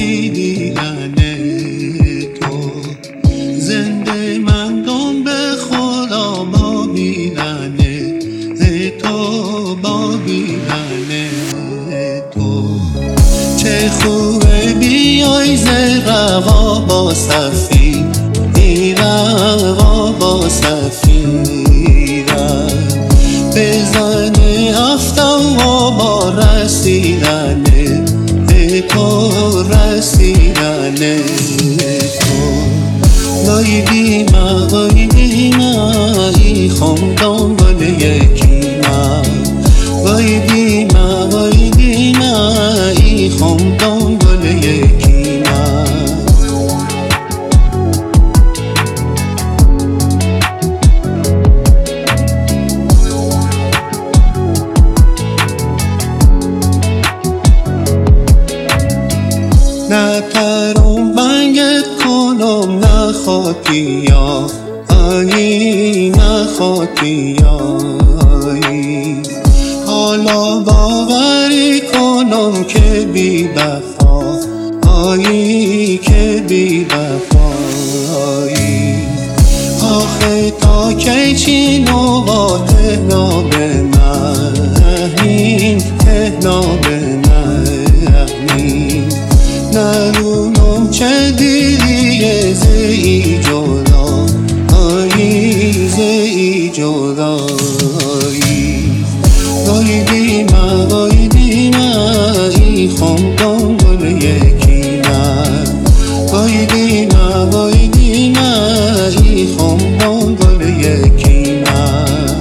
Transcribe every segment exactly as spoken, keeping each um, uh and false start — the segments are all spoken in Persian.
وقتی دیدن تو زنده مندم به خدا با دیدن تو با دیدن تو چه خوبه بیای ز روا با صفی روا با صفی بزنه هفتم و با رسیدن تو رسیدن تو وای دیما وای دیما ای خم دنبال یکی ما وای دیما وای دیما ای خم دنبال یکی ما نه ترم بنگت کنم نه خاطیا آیی نه خاطیا آیی حالا باوری کنم که بی وفا آیی که بی وفا آیی آخه تا کی چی نوا تهنا به من تهنا به من نرونم چه دیریه زی جدا آیی زی جدا آیی وای دیما وای دیما ای خم دنبال یکی من وای دیما وای دیما ای خم دنبال یکی من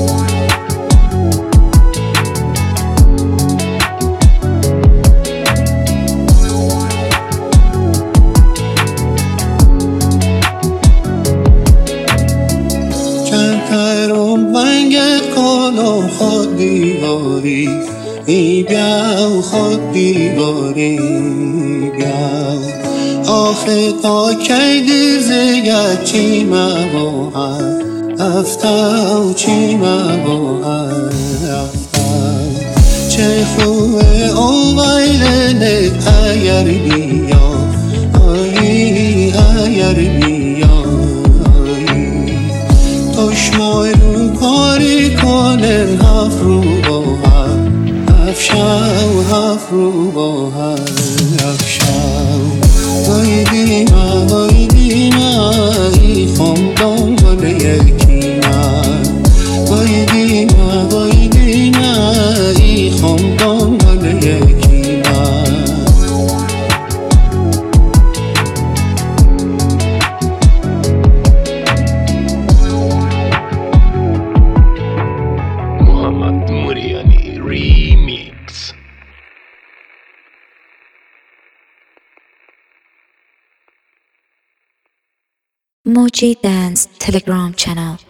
منگت کنم خود دیواری ای بیاو خود دیواری بیاو آخه تا کی دیر زیاد چی مباهد افتاو چی مباهد افتاو چه خوبه او ویلنه اگر بیا آیی اگر بیا چشمای رو کاری کنن هفت رو با هم افشاو هفت رو با هم افشاو وای دیما وای دیما ای خم دنبال یکی من وای دیما وای دیما ای خم دنبال یکی من Remix. Moji Dance Telegram channel.